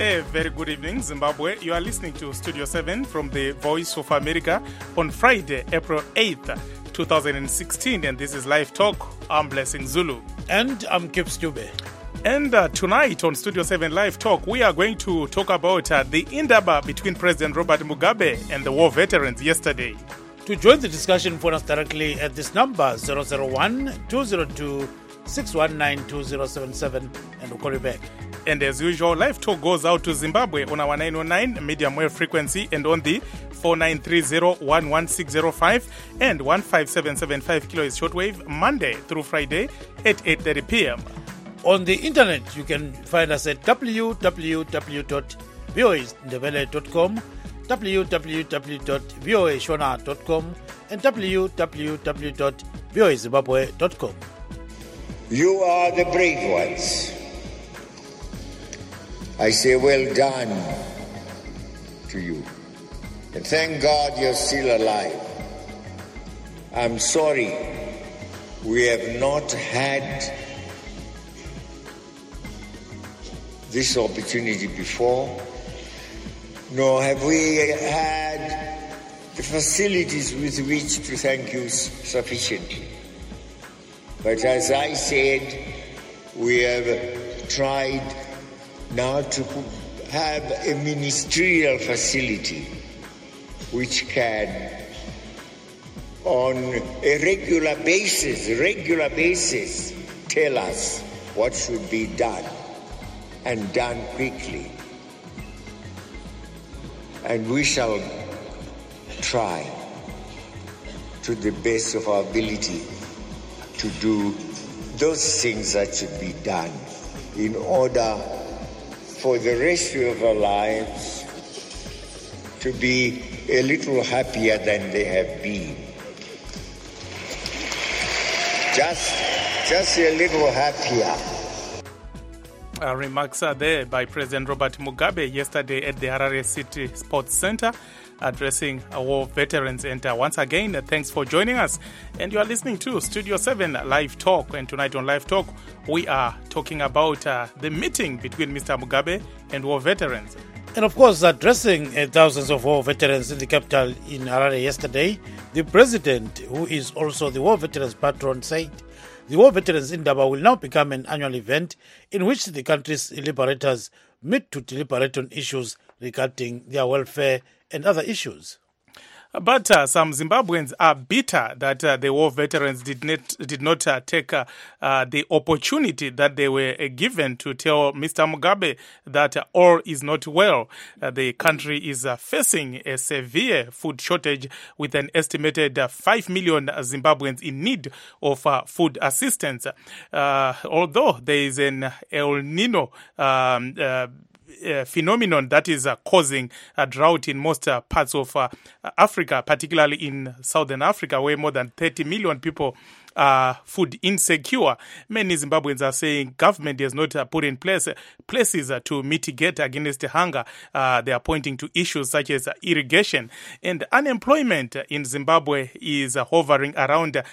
A very good evening, Zimbabwe. You are listening to Studio 7 from the Voice of America on Friday, April 8th, 2016. And this is Live Talk. I'm Blessing Zulu. And I'm Kip Stube. And tonight on Studio 7 Live Talk, we are going to talk about the indaba between President Robert Mugabe and the war veterans yesterday. To join the discussion, phone us directly at this number, 001-202-619-2077, and we'll call you back. And as usual, Live Talk goes out to Zimbabwe on our 909 medium wave frequency and on the 4930-11605 and 15775 kilohertz shortwave Monday through Friday at 8:30 p.m. On the internet, you can find us at www.voasndebele.com, www.voashona.com, and www.voazimbabwe.com. You are the brave ones. I say well done to you. And thank God you're still alive. I'm sorry we have not had this opportunity before, nor have we had the facilities with which to thank you sufficiently. But as I said, we have tried now to have a ministerial facility which can, on a regular basis, tell us what should be done, and done quickly. And we shall try to the best of our ability to do those things that should be done in order for the rest of our lives to be a little happier than they have been. Just a little happier. Remarks are there by President Robert Mugabe yesterday at the Harare City Sports Center, addressing war veterans. And once again, thanks for joining us. And you are listening to Studio 7 Live Talk. And tonight on Live Talk, we are talking about the meeting between Mr. Mugabe and war veterans. And of course, addressing thousands of war veterans in the capital in Harare yesterday, the president, who is also the war veterans patron, said the War Veterans Indaba will now become an annual event in which the country's liberators meet to deliberate on issues regarding their welfare and other issues. But some Zimbabweans are bitter that the war veterans did not take the opportunity that they were given to tell Mr. Mugabe that all is not well. The country is facing a severe food shortage with an estimated 5 million Zimbabweans in need of food assistance. Although there is an El Nino phenomenon that is causing a drought in most parts of Africa, particularly in Southern Africa, where more than 30 million people are food insecure. Many Zimbabweans are saying government has not put in place places to mitigate against hunger. They are pointing to issues such as irrigation. And unemployment in Zimbabwe is hovering around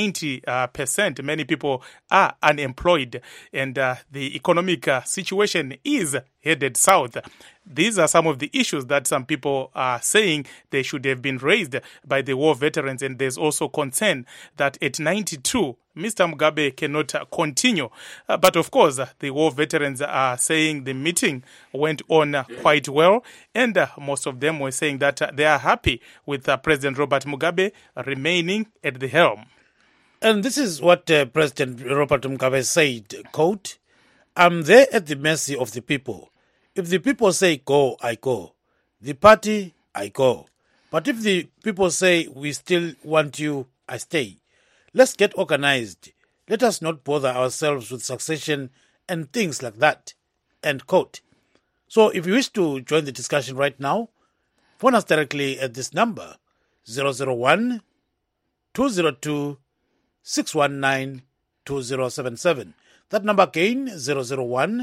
90%. Many people are unemployed, and the economic situation is headed south. These are some of the issues that some people are saying they should have been raised by the war veterans, and there's also concern that at 92, Mr. Mugabe cannot continue. But of course, the war veterans are saying the meeting went on quite well, and most of them were saying that they are happy with President Robert Mugabe remaining at the helm. And this is what President Robert Mugabe said, quote, "I'm there at the mercy of the people. If the people say go, I go. The party, I go. But if the people say we still want you, I stay. Let's get organized. Let us not bother ourselves with succession and things like that." End quote. So if you wish to join the discussion right now, phone us directly at this number, 001-202-619-2077. That number again,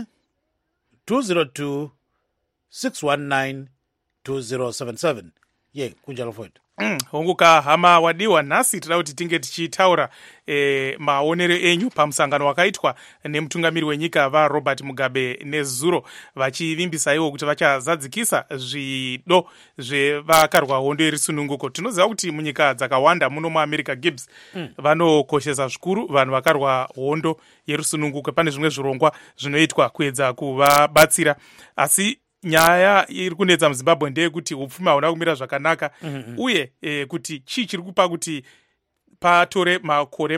001-202-619-2077. kunjalo futhi. Honguka hama wadiwa nhasi tinoda kuti tinge tichitaura maonero enyu pamusangano wakaitwa nemutungamiri wenyika vaRobert Mugabe nezuro vachivimbisaiwo kuti vachazadzikisa zvido zvevakarwa hondo yerisununguko. Tinoziva kuti munyika dzakawanda muno muAmerica Gibbs vanokoshesa zvikuru vanhu vakarwa hondo yerisununguko. Pane zvimwe zvirongwa zvinoitwa kuedza kuvabatsira, asi nyaya iri kunetsa muZimbabwe ndeyekuti upfumi hauna kumira zvakanaka uye kuti chii chiri kupa kuti patore makore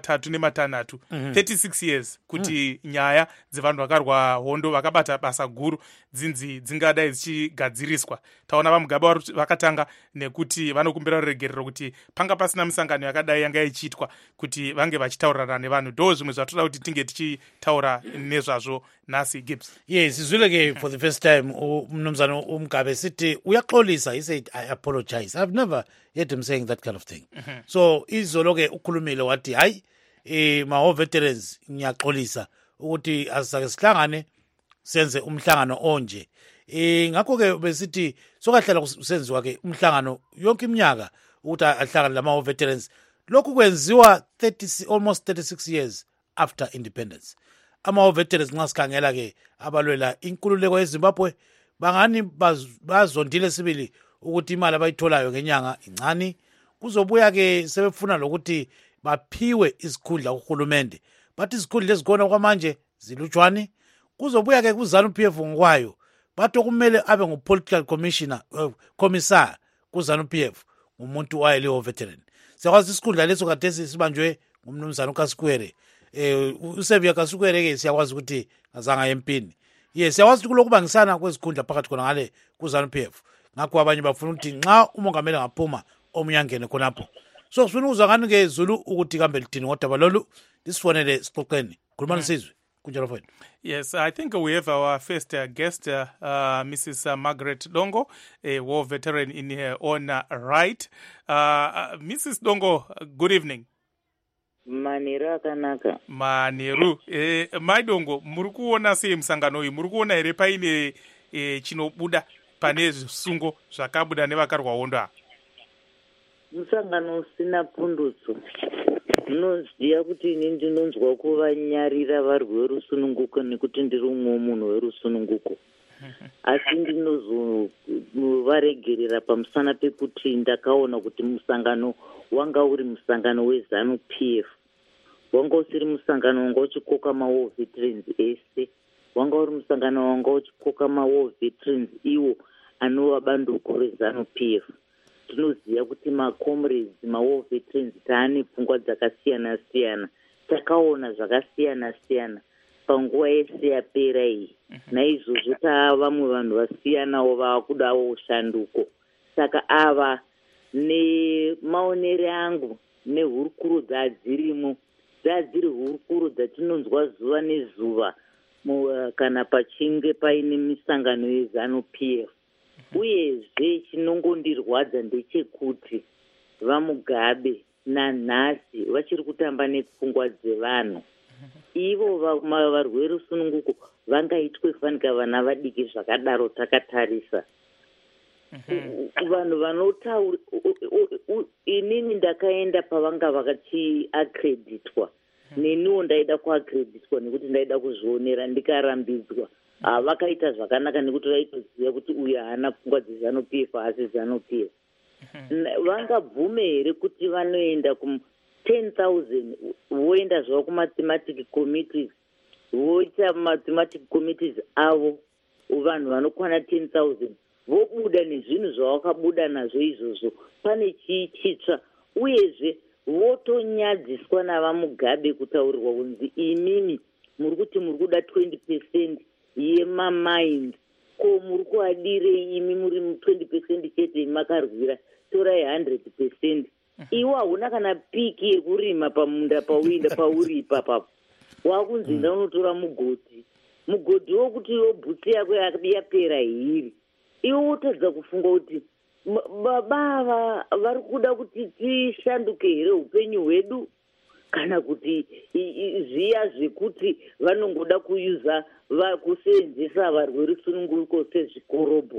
36 36 years kuti nyaya dzevanhu vakarwa hondo vakabata basa guru dzingadai dzichigadziriswa. Taona vaMugabe vakatanga nekuti vanokumbira ruregerero kuti panga pasina misangano yakadai yanga ichiitwa kuti vange vachitaurana nevanhu. Ndo zvimwe zvatoda kuti tinge tichitaura nezvazvo nhasi Gibbs. Yes, sizwileke for the first time umnumzana uMugabe sithi uyaxolisa. He said I apologize. I've never heard him saying that kind of thing. So izoloke ukhulumile wathi hayi ma veterans ngiyaxolisa ukuthi asake sihlangane senze umhlangano onje. Ngakho ke besithi sokahlala kusenziwa ke umhlangano yonke iminyaka ukuthi ahlangane lama veterans. Lokhu kwenziwa almost 36 years after independence. Ama veterans nxa sikhangela ke abalwela inkululeko yeZimbabwe bangani bazondile sibili ukuthi imali abayitholayo ngenyanga incane. Kuzobuya ke sebefuna lokuthi baphiwe isikhundla kuhulumende, bathi isikhundla ezikhona kwamanje zilutshwane. Kuzobuya ke kuZANU-PF ngokwayo bathi kumele abe ngu-political commissar kuZANU-PF umuntu wayeliwo veteran. Siyakwazi isikhundla leso kathesi sibanjwe ngumnumzana uKasikwere. Usevia Kasukwere ke siyakwazi ukuthi azanga empini. Yes, siyakwazi ukuthi kulokubangisana kwezikhundla phakathi khona ngale kuZANU-PF. Ngakho abanye bafuna ukuthi nxa umongameli ngaphuma omnyangene khonapho. So sifuna ukuzwa ngani ke Zulu ukuthi kambe lidini kodaba lolu lisifonele sixoxeni. Khulumani sizwe kunjalo mfowethu. Yes, I think we have our first guest, Mrs. Margaret Dongo, a war veteran in her own right. Mrs. Dongo, good evening. Manera akanaka. Maneru. Maidongo, muri kuona sei musangano uyu? Muri kuona here paine chinobuda pane zvisungo zvakabuda nevakarwa hondo? Musangano usina pundutso. Ndinoziva kuti ini ndinonzwa kuvanyarira varwi verusununguko nekuti ndiri umwe munhu werusununguko. Asi ndinozovaregerera pamusana pekuti ndakaona kuti musangano wanga uri musangano weZANU-PF. Wanga usiri musangano wanga uchikoka ma-war veterans ese. Wanga uri musangano wanga uchikoka ma-war veterans iwo anova bandauko reZANU-PF. Tinoziva kuti ma-comrades, ma-war veterans taane pfungwa dzakasiyana-siyana. Takaona zvakasiyana-siyana panguva yese yapera iyi. Naizvozvo vamwe vanhu vasiyanawo vakudawo shanduko. Saka ava nemaonero angu nehurukuro dzadzirimo dzadziri hurukuro dzatinonzwa zuva nezuva kana pachinge paine misangano yeZANU-PF. Uyezve chinongondirwadza ndechekuti vaMugabe nanhasi vachiri kutamba nepfungwa dzevanhu. Ivo varwi verusununguko vangaitwe fanika vana vadiki zvakadaro takatarisa. Vanhu vanotaura inini ndakaenda pavanga vakachiacreditwa. Neniwo ndaida kuacreditwa nekuti ndaida kuzvionera ndikarambidzwa. Vakaita zvakanaka nekuti vaitoziva kuti uyu haana pfungwa dzeZANU-PF asi ZANU-PF. Vangabvume here kuti vanoenda 10,000 voenda zvavo kumathematic committees voita mathematic committees avo vanhu vanokwana 10,000 vobuda nezvinhu zvavakabuda nazvo izvozvo pane chitsva uyezve votonyadziswa navaMugabe kutaurirwa kunzi imimi muri kuti muri kuda 20% yemamind ko muri kuadirei imi muri 20% chete makarwira torai 100%. Iwo hauna kana piki yekurima pamunda pauinda pauri ipapapo. Wakunzi ndaunotora mugodhi wokuti bhutsi yako yapera hiri. Iwo wotadza kufunga kuti baba vari kuda kuti tishanduke here upenyu hwedu kana kuti zviya zvekuti vanongoda kuseenzesa varwi verusununguko sezvikorobo.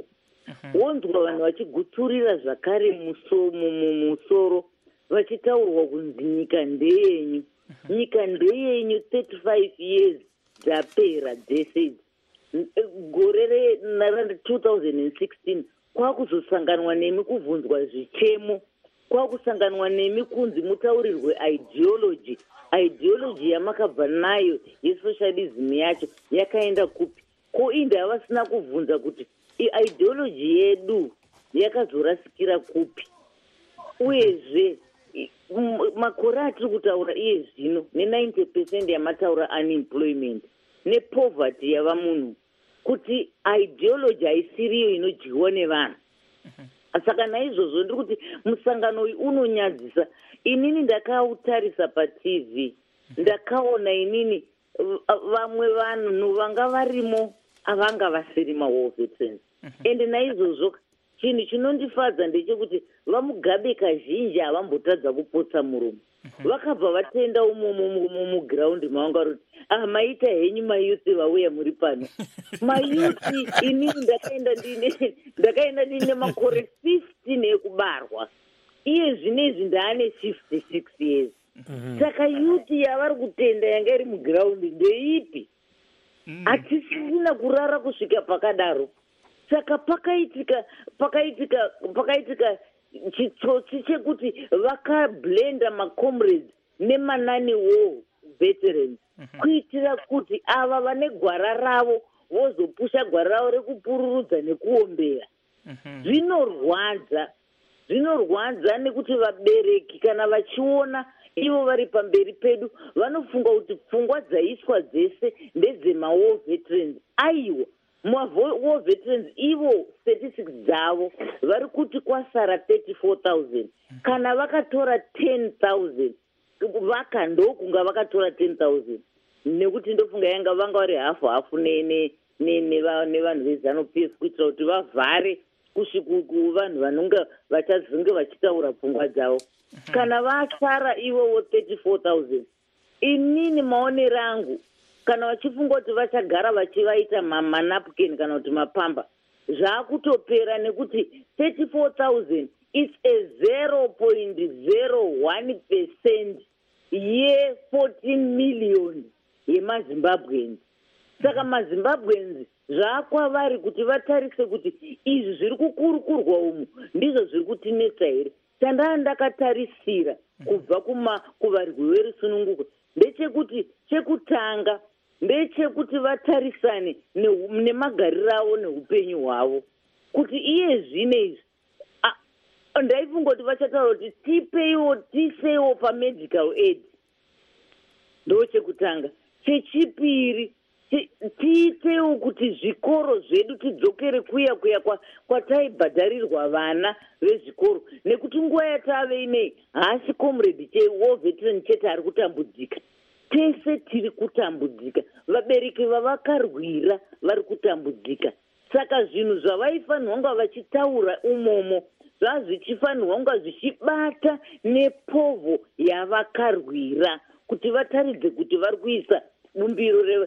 wonzwa vanhu vachigutsurira zvakare mumusoro vachitaurwa kunzi nyika ndeyenyu. Nyika ndeyenyu 35 years dzapera dzese. Gore re2016 kwakuzosanganwa nemi kubvunzwa zvichemo, kwakusanganwa nemi kunzi mutaurirwe ideology yamakabva nayo yesocialism yacho yakaenda kupi. Ko inda havasina kubvunza kuti ideology yedu yakazorasikira kupi. Uyezve makore atiri kutaura iye zvino ne90% yamataura unemployment nepoverty yava munhu, kuti ideology haisiriyo inodyiwa nevanhu. Saka naizvozvo ndiri kuti musangano uyu unonyadzisa. Inini ndakautarisa patv, ndakaona inini vamwe vanhu vanga varimo avanga vasiri mawar veterans. Ende naizvozvo chinhu chinondifadza ndechekuti vamugabe kazhinji havambotadza kupotsa muromo. Vakabva vatenda mugiraundi mavanga kuti maita henyu mayuthi vauya muri pano. Mayuthi inini ndakaenda ndine makore 15 ekubarwa. Iye zvinezvi ndaane 56 years. Saka yuthi yavari kutenda yanga iri mugiraundi ndeipi? Hatisina kurara kusvika pakadaro. Saka pakaitika chitsotsi chekuti vakablenda macomrades nemanani war veterans kuitira kuti ava vane gwara ravo vozopusha gwara ravo rekupururudza nekuombera. Zvinorwadza nekuti vabereki kana vachiona ivo vari pamberi pedu vanofunga kuti pfungwa dzaiswa dzese ndedzemawar veterans. Aiwa, war veterans ivo 36 dzavo vari kuti kwasara 34,000. Kana vakatora 10,000 ndokunga vakatora 10,000 nekuti ndofunga yanga vanga vari hafu nevanhu veZANU-PF kuitira kuti vavhare kusvika vanhu vanonga vachazonge vachitaura pfungwa dzavo. Kana vasara ivowo 34,000, inini maonero angu kana vachifunga kuti vachagara vachivaita manapkin kana kuti mapamba, zvakutopera nekuti 34,000 it's a 0.01% ye14 million yemazimbabweans. Saka mazimbabweans zvakwavari kuti vatarise kuti izvi zviri kukurukurwa umu ndizvo zviri kutinetsa here. Chandaa ndakatarisira kubva kuvarwi verusununguko ndechekuti chekutanga ndechekuti vatarisane nemagariro avo neupenyu hwavo, kuti iye zvinezvi ndaifunga kuti vachataura kuti tiseiwo pamedical aid. Ndo chekutanga. Chechipiri, tiitewo kuti zvikoro zvedu tidzokere kuya kwataibhadharirwa vana vezvikoro, nekuti nguva yatave inei haasi comrade war veteran chete ari kutambudzika, tese tiri kutambudzika. Vabereki vavakarwira vari kutambudzika. Saka zvinhu zvavaifanirwa kunga vachitaura umomo zvazvichifanirwa kunga zvichibata nepovho yavakarwira, kuti vataridze kuti vari kuisa bumbiro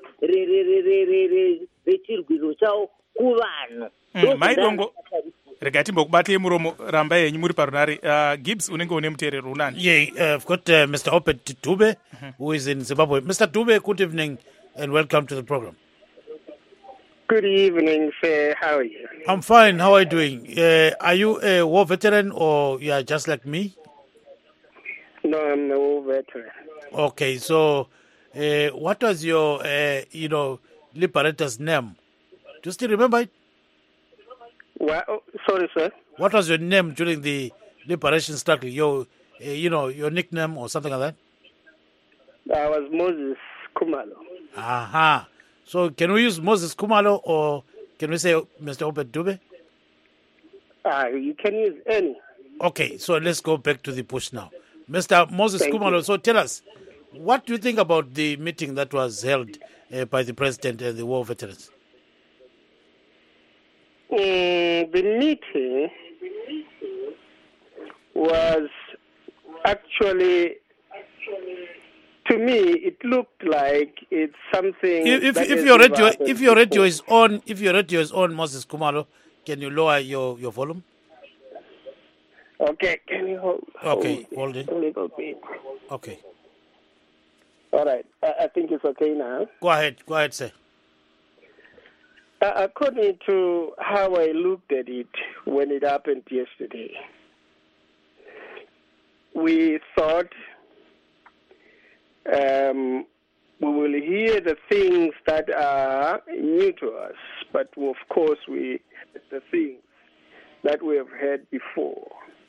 rechirwiro chavo kuvanhu. Maidongo, rega timbokubatei muromo, ramba yenyu muri parunare. Gibbs, unenge une muteerero unani? Yeah, I've got Mr. Obed Dube, who is in Zimbabwe. Mr. Dube, good evening and welcome to the program. Good evening, sir. How are you? I'm fine. How are you doing? Are you a war veteran or you are just like me? No, I'm a war veteran. Okay, so what was your, liberator's name? Do you still remember it? Well, sorry, sir. What was your name during the liberation struggle? Your nickname or something like that? I was Moses Kumalo. Aha. So can we use Moses Kumalo or can we say Mr. Obed Dube? You can use any. Okay, so let's go back to the push now. Mr. Moses Kumalo, so tell us, what do you think about the meeting that was held by the president and the war veterans? The meeting was actually, to me, it looked like it's something. If your radio is on, Moses Kumalo, Can you lower your volume? Okay, can you hold hold it a little bit? Okay, All right, I think it's okay now. go ahead, sir. According to how I looked at it when it happened yesterday, we thought we will hear the things that are new to us, but of course the things that we have heard before.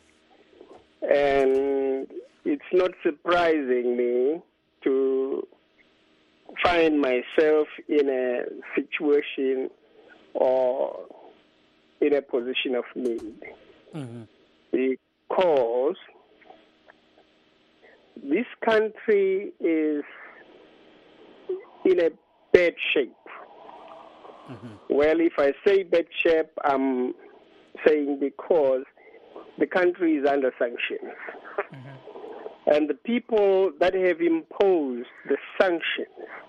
And it's not surprising me to find myself in a situation or in a position of need. Mm-hmm. Because this country is in a bad shape. Mm-hmm. Well, if I say bad shape, I'm saying because the country is under sanctions. Mm-hmm. And the people that have imposed the sanctions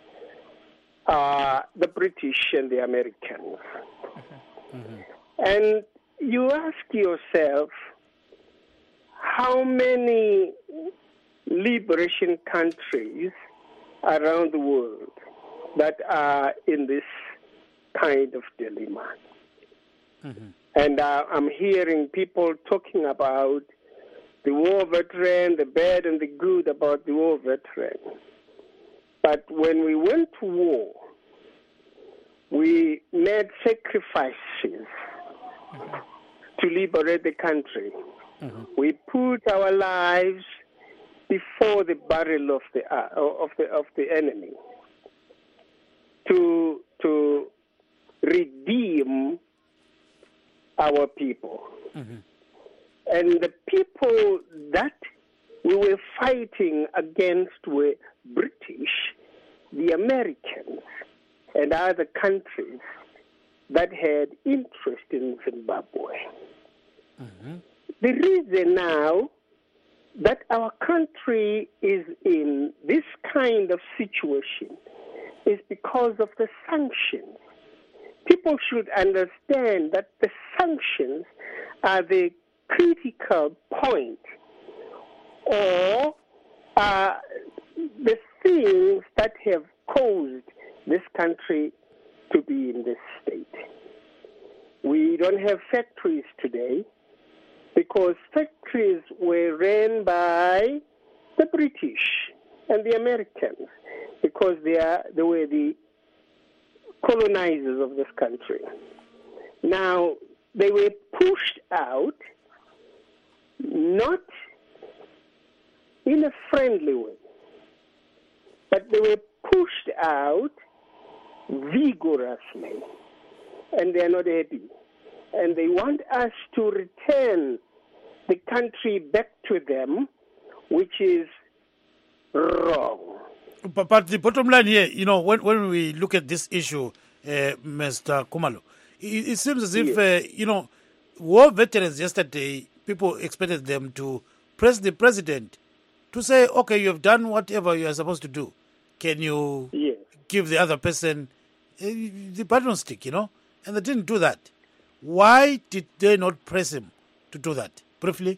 are the British and the Americans. Mm-hmm. And you ask yourself, how many liberation countries around the world that are in this kind of dilemma? Mm-hmm. And I'm hearing people talking about the war veteran, the bad and the good about the war veteran. But when we went to war, we made sacrifices to liberate the country. Mm-hmm. We put our lives before the barrel of the enemy to redeem our people. Mm-hmm. And the people that we were fighting against were British, the Americans, and other countries that had interest in Zimbabwe. Mm-hmm. The reason now that our country is in this kind of situation is because of the sanctions. People should understand that the sanctions are the critical point or the things that have caused this country to be in this state. We don't have factories today because factories were ran by the British and the Americans because they were the colonizers of this country. Now, they were pushed out, not in a friendly way, but they were pushed out vigorously, and they are not happy. And they want us to return the country back to them, which is wrong. But the bottom line here, when we look at this issue, Mr. Khumalo, it seems as if, war veterans yesterday, people expected them to press the president to say, okay, you have done whatever you are supposed to do. Can you give the other person the button stick, And they didn't do that. Why did they not press him to do that? Briefly.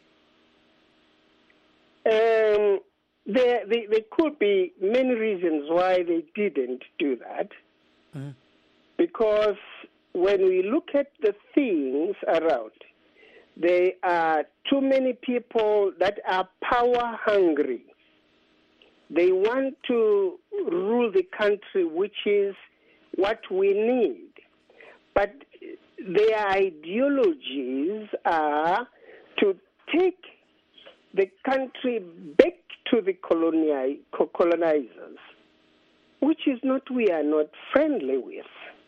There could be many reasons why they didn't do that. Mm-hmm. Because when we look at the things around, there are too many people that are power hungry. They want to rule the country, which is what we need. But their ideologies are to take the country back to the colonizers, which is not we are not friendly with.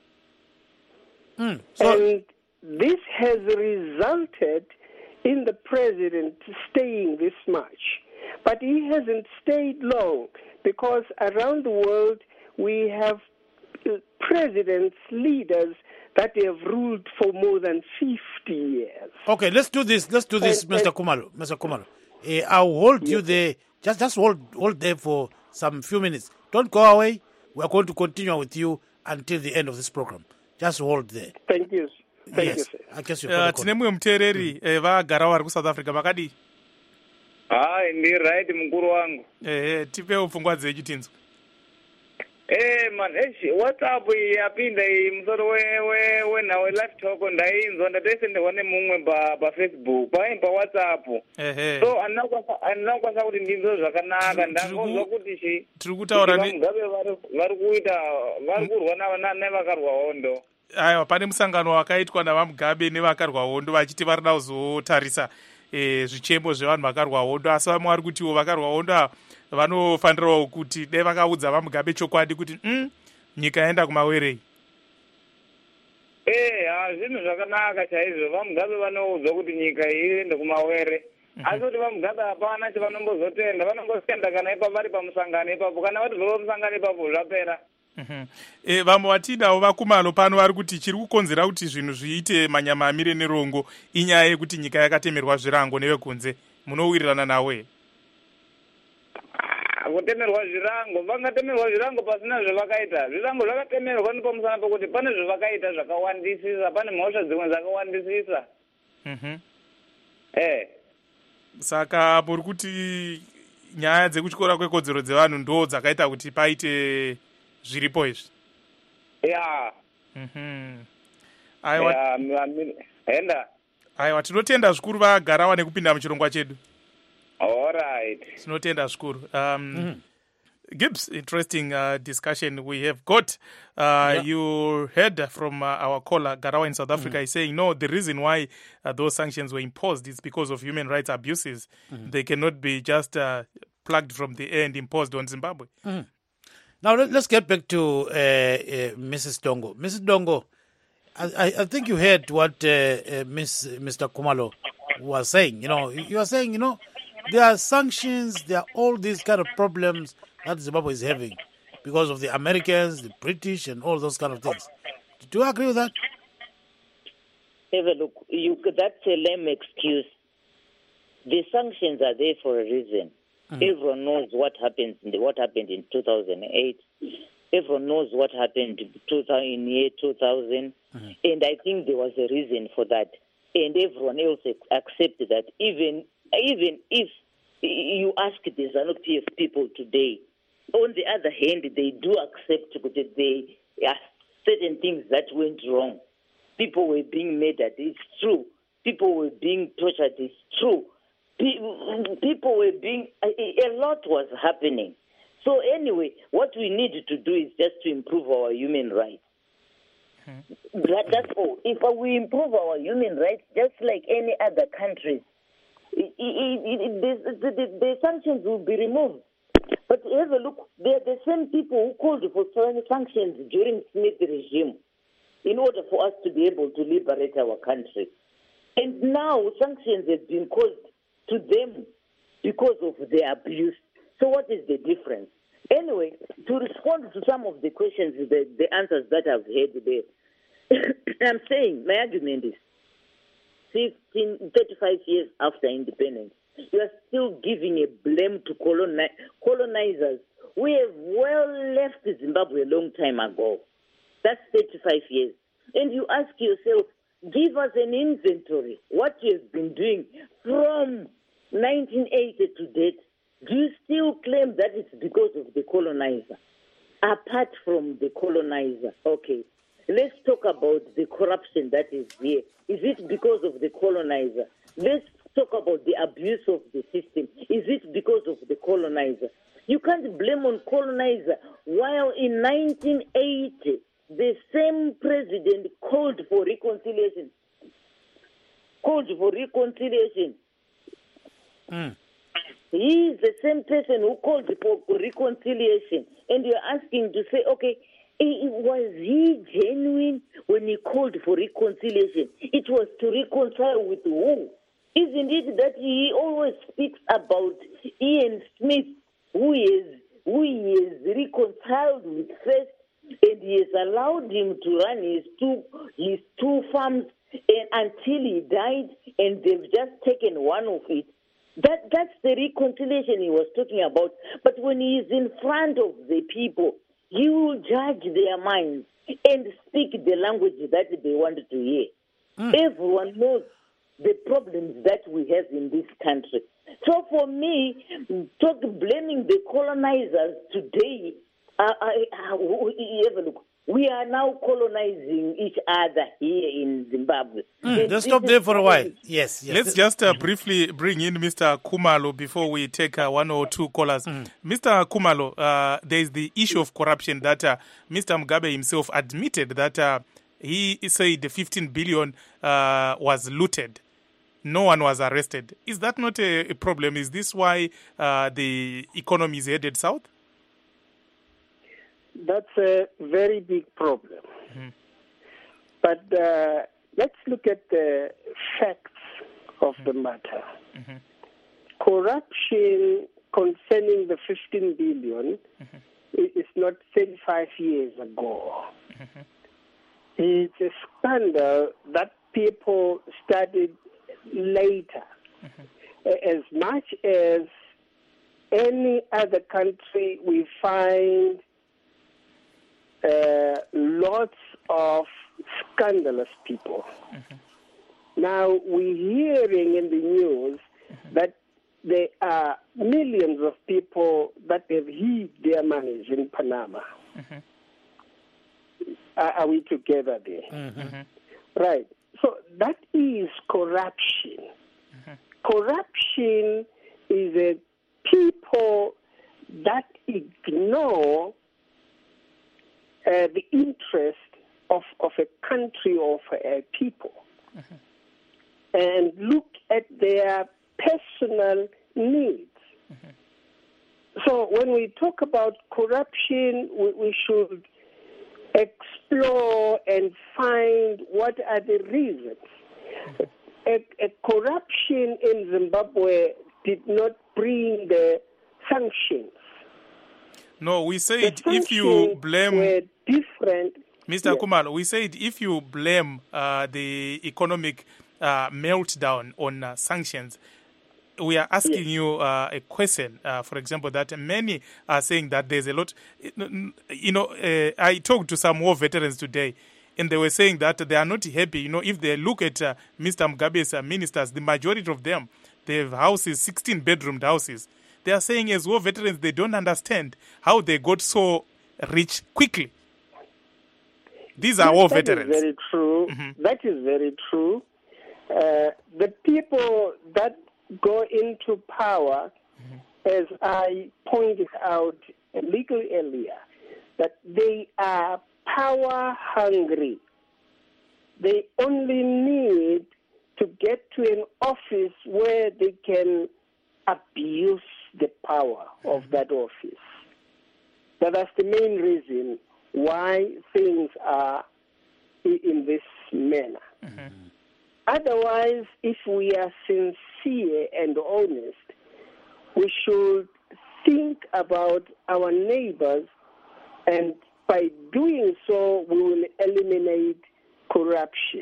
And this has resulted in the president staying this much. But he hasn't stayed long because around the world we have presidents, leaders that have ruled for more than 50 years. Okay, let's do this, Mr. Khumalo. Mr. Khumalo, I'll hold you there. Just hold there for some few minutes. Don't go away. We are going to continue with you until the end of this program. Just hold there. Thank you. Thank you, sir. I guess you've got a tine mumwe muteereri vagarawo vari kuSouth Africa makadii? Hai, ndi right mukuru wangu. Tipewo pfungwa dzenyu tinzwe. Man, WhatsApp yapinda musoro we live talk ndainzwa ndatesendehwa nemumwe pa Facebook pa WhatsApp. So anakwanisa kuti ndinzwe zvakanaka ndangozwa kuti tiri kutaura Mugabe vari kuita vari kurwa nevakarwa hondo. Aiwa, pane musangano wakaitwa navamugabe nevakarwa hondo vachiti varida kuzotarisa zvichemo zvevanhu vakarwa hondo, asi vamwe vari kutiwo vakarwa hondo vanofanirawo kuti dai vakaudza vamugabe chokwadi kuti nyika yaenda kumawerei. Zvinhu zvakanaka chaizvo. Vamugabe vanoudzwa kuti nyika iende kumawere, asi kuti vamugabe hapana chevanombozotenda. Vanongotenda kana ipapo vari pamusangano ipapo, kana vatibva pamusangano ipapo zvapera. Vamwe vatidawo vakumano pano vari kuti chiri kukonzera kuti zvinhu zviite manyama amire nerongo inyaya yekuti nyika yakatemerwa zvirango nevekunze. Munowirirana nawe? Kutemerwa zvirango, vangatemerwa zvirango pasina zvavakaita. Zvirango zvakatemerwa nepamusana pokuti pane zvavakaita zvakawandisisa, pane mhosva dzimwe dzakawandisisa. Saka muri kuti nyaya dzekutyora kwekodzero dzevanhu ndo dzakaita kuti paite zviripo izvi? Aiwa, tinotenda zvikuru vagarawa nekupinda muchirongwa chedu. Alright. Tinotenda zvikuru. Gibbs, interesting discussion we have got. You heard from our caller, Garawa in South Africa, is saying, no, the reason why those sanctions were imposed is because of human rights abuses. They cannot be just plugged from the air and imposed on Zimbabwe. Now, let's get back to Mrs. Dongo. Mrs. Dongo, I think you heard what Mr. Khumalo was saying. You are saying, there are sanctions, there are all these kind of problems that Zimbabwe is having because of the Americans, the British, and all those kind of things. Do you agree with that? Have a look. That's a lame excuse. The sanctions are there for a reason. Everyone knows what happened in 2008. Everyone knows what happened in year 2000. And I think there was a reason for that. And everyone else accepted that. Even if you ask the ZANU-PF people today, on the other hand, they do accept that there are certain things that went wrong. People were being murdered, it's true. People were being tortured, it's true. People were being... A lot was happening. So anyway, what we need to do is just to improve our human rights. That's all. If we improve our human rights, just like any other countries, the sanctions will be removed. But have a look, they're the same people who called for sanctions during Smith regime in order for us to be able to liberate our country. And now sanctions have been caused to them because of their abuse. So what is the difference? Anyway, to respond to some of the questions, the answers that I've heard there, I'm saying my argument is 35 years after independence, you are still giving a blame to colonizers. We have well left Zimbabwe a long time ago. That's 35 years. And you ask yourself, give us an inventory, what you have been doing from 1980 to date. Do you still claim that it's because of the colonizer? Apart from the colonizer, okay. Let's talk about the corruption that is here. Is it because of the colonizer? Let's talk about the abuse of the system. Is it because of the colonizer? You can't blame on colonizer while in 1980, the same president called for reconciliation. He is the same person who called for reconciliation. And you're asking to say, okay, was he genuine when he called for reconciliation? It was to reconcile with who? Isn't it that he always speaks about Ian Smith, who he has reconciled with first, and he has allowed him to run his two farms until he died, and they've just taken one of it. That's the reconciliation he was talking about. But when he is in front of the people, he will judge their minds and speak the language that they want to hear. Everyone knows the problems that we have in this country. So for me, blaming the colonizers today, have a look. We are now colonizing each other here in Zimbabwe. Let's stop there for a while. Yes. Let's just briefly bring in Mr. Khumalo before we take one or two callers. Mr. Khumalo, there is the issue of corruption that Mr. Mugabe himself admitted that he said 15 billion was looted. No one was arrested. Is that not a problem? Is this why the economy is headed south? That's a very big problem. But let's look at the facts of the matter. Corruption concerning the 15 billion is not 35 years ago. It's a scandal that people started later. As much as any other country, we find lots of scandalous people. Now, we're hearing in the news that there are millions of people that have hid their monies in Panama. Are we together there? Right. So that is corruption. Corruption is a people that ignore the interest of a country or a people and look at their personal needs. So when we talk about corruption, we should explore and find what are the reasons. A corruption in Zimbabwe did not bring the sanctions. No, we said if you blame... were different. Mr. Khumalo, we said if you blame the economic meltdown on sanctions, we are asking you a question, for example, that many are saying that there's a lot... I talked to some war veterans today, and they were saying that they are not happy. If they look at Mr. Mugabe's ministers, the majority of them, they have houses, 16-bedroomed houses. They are saying as war veterans, they don't understand how they got so rich quickly. These are war veterans. That is very true. That is very true. The people that go into power, as I pointed out a little earlier, that they are power hungry. They only need to get to an office where they can abuse the power of that office. That's the main reason why things are in this manner. Otherwise, if we are sincere and honest, we should think about our neighbors, and by doing so, we will eliminate corruption.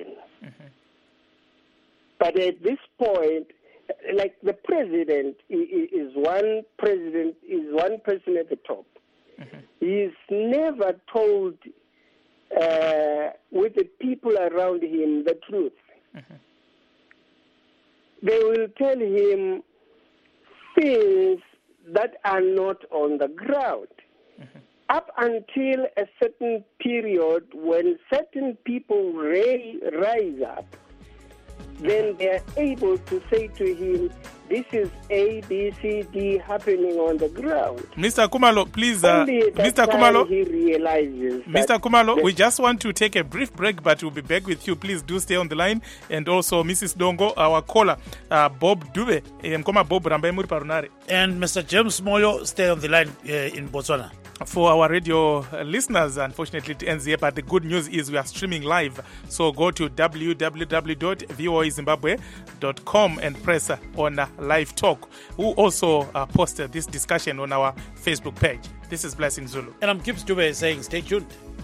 But at this point, like the president is one person at the top. He's never told with the people around him the truth. They will tell him things that are not on the ground. Up until a certain period when certain people rise up, then they are able to say to him, this is A, B, C, D happening on the ground. Mr. Khumalo, please, Mr. Khumalo, he realizes Mr. Khumalo, we just want to take a brief break, but we'll be back with you. Please do stay on the line. And also, Mrs. Dongo, our caller, Bob Dube, Bob Rambaimuri Parunare. And Mr. James Moyo, stay on the line in Botswana. For our radio listeners, unfortunately it ends here, but the good news is we are streaming live. So go to www.voazimbabwe.com and press on live talk. We'll also post this discussion on our Facebook page. This is Blessing Zulu. And I'm Gibbs Dube saying stay tuned.